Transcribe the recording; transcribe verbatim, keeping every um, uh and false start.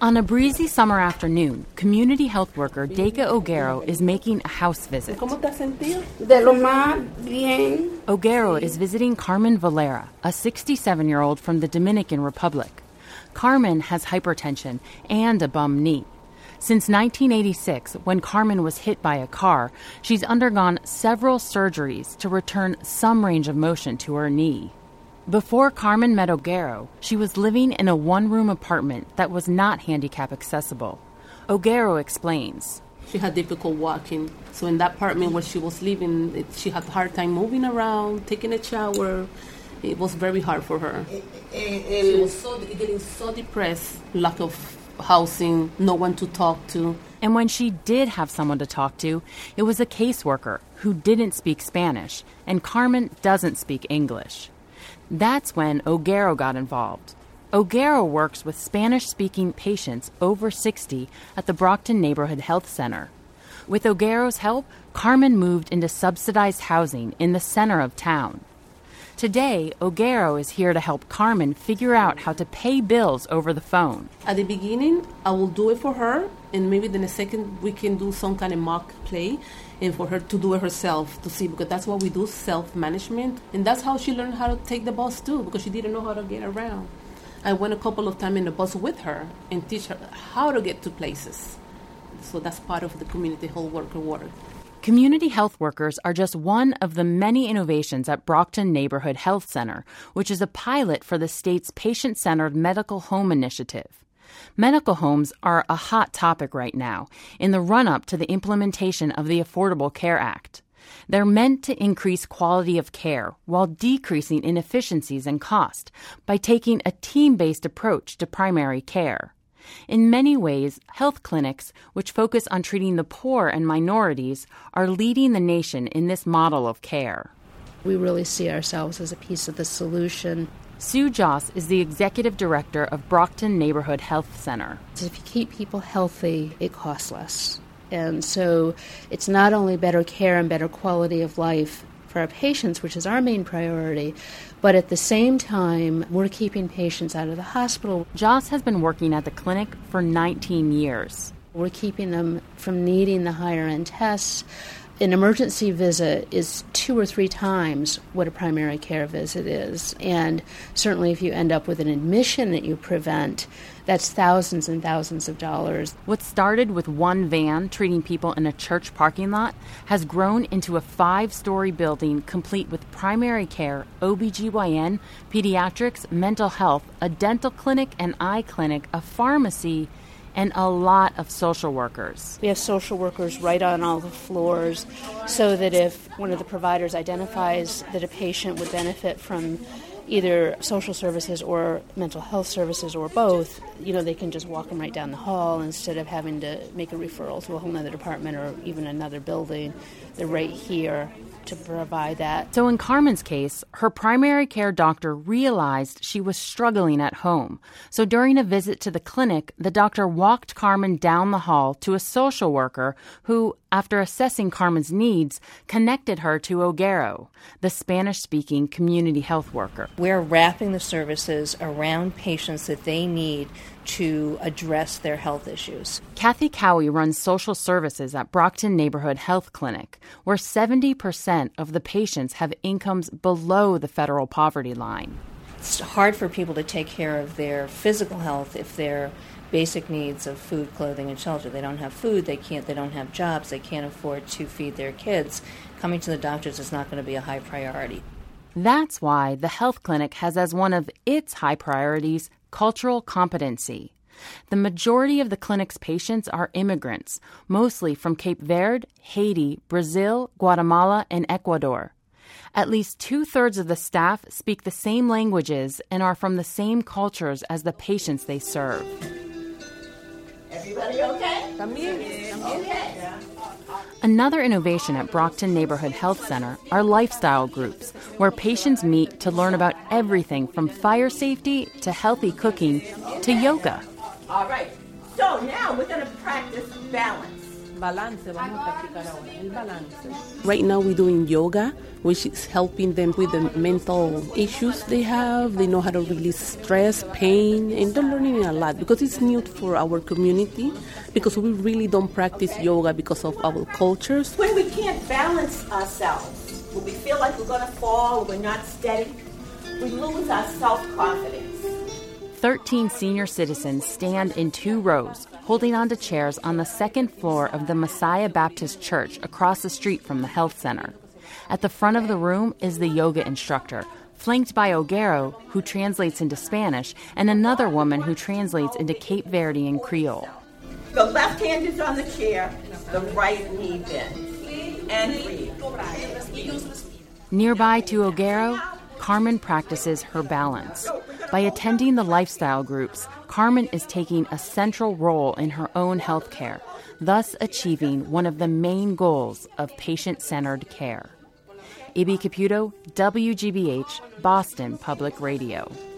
On a breezy summer afternoon, community health worker Deca Oguero is making a house visit. ¿Cómo te has sentido? De lo más bien. Oguero is visiting Carmen Valera, a sixty-seven-year-old from the Dominican Republic. Carmen has hypertension and a bum knee. Since nineteen eighty-six, when Carmen was hit by a car, she's undergone several surgeries to return some range of motion to her knee. Before Carmen met Oguero, she was living in a one-room apartment that was not handicap accessible. Oguero explains. She had difficult walking, so in that apartment where she was living, it, she had a hard time moving around, taking a shower. It was very hard for her. She was so, getting so depressed, lack of housing, no one to talk to. And when she did have someone to talk to, it was a caseworker who didn't speak Spanish, and Carmen doesn't speak English. That's when Oguero got involved. Oguero works with Spanish-speaking patients over sixty at the Brockton Neighborhood Health Center. With Oguero's help, Carmen moved into subsidized housing in the center of town. Today, Oguero is here to help Carmen figure out how to pay bills over the phone. At the beginning, I will do it for her, and maybe then the second we can do some kind of mock play, and for her to do it herself to see, because that's what we do, self-management. And that's how she learned how to take the bus too, because she didn't know how to get around. I went a couple of times in the bus with her and teach her how to get to places. So that's part of the community health worker work. Community health workers are just one of the many innovations at Brockton Neighborhood Health Center, which is a pilot for the state's patient-centered medical home initiative. Medical homes are a hot topic right now in the run-up to the implementation of the Affordable Care Act. They're meant to increase quality of care while decreasing inefficiencies and cost by taking a team-based approach to primary care. In many ways, health clinics, which focus on treating the poor and minorities, are leading the nation in this model of care. We really see ourselves as a piece of the solution. Sue Joss is the executive director of Brockton Neighborhood Health Center. If you keep people healthy, it costs less. And so it's not only better care and better quality of life for our patients, which is our main priority, but at the same time, we're keeping patients out of the hospital. Joss has been working at the clinic for nineteen years. We're keeping them from needing the higher-end tests. An emergency visit is two or three times what a primary care visit is. And certainly if you end up with an admission that you prevent, that's thousands and thousands of dollars. What started with one van treating people in a church parking lot has grown into a five-story building complete with primary care, O B G Y N, pediatrics, mental health, a dental clinic, an eye clinic, a pharmacy, and a lot of social workers. We have social workers right on all the floors so that if one of the providers identifies that a patient would benefit from either social services or mental health services or both, you know, they can just walk them right down the hall instead of having to make a referral to a whole other department or even another building. They're right here to provide that. So in Carmen's case, her primary care doctor realized she was struggling at home. So during a visit to the clinic, the doctor walked Carmen down the hall to a social worker who, after assessing Carmen's needs, connected her to Oguero, the Spanish-speaking community health worker. We're wrapping the services around patients that they need to address their health issues. Kathy Cowie runs social services at Brockton Neighborhood Health Clinic, where seventy percent of the patients have incomes below the federal poverty line. It's hard for people to take care of their physical health if their basic needs of food, clothing, and shelter. They don't have food, they can't, they don't have jobs, they can't afford to feed their kids. Coming to the doctors is not going to be a high priority. That's why the health clinic has as one of its high priorities cultural competency. The majority of the clinic's patients are immigrants, mostly from Cape Verde, Haiti, Brazil, Guatemala, and Ecuador. At least two-thirds of the staff speak the same languages and are from the same cultures as the patients they serve. Everybody okay? También. Okay. Another innovation at Brockton Neighborhood Health Center are lifestyle groups, where patients meet to learn about everything from fire safety to healthy cooking to yoga. All right. So now we're going to practice balance. Balance, vamos a practicar ahora, el balance. Right now we're doing yoga, which is helping them with the mental issues they have. They know how to release stress, pain, and they're learning a lot because it's new for our community, because we really don't practice yoga because of our cultures. When we can't balance ourselves, when we feel like we're going to fall, we're not steady, we lose our self-confidence. Thirteen senior citizens stand in two rows, holding onto chairs on the second floor of the Messiah Baptist Church across the street from the health center. At the front of the room is the yoga instructor, flanked by Ogero, who translates into Spanish, and another woman who translates into Cape Verdean Creole. The left hand is on the chair, the right knee bent, and breathe. Nearby to Ogero, Carmen practices her balance. By attending the lifestyle groups, Carmen is taking a central role in her own health care, thus achieving one of the main goals of patient-centered care. Ibi Caputo, W G B H, Boston Public Radio.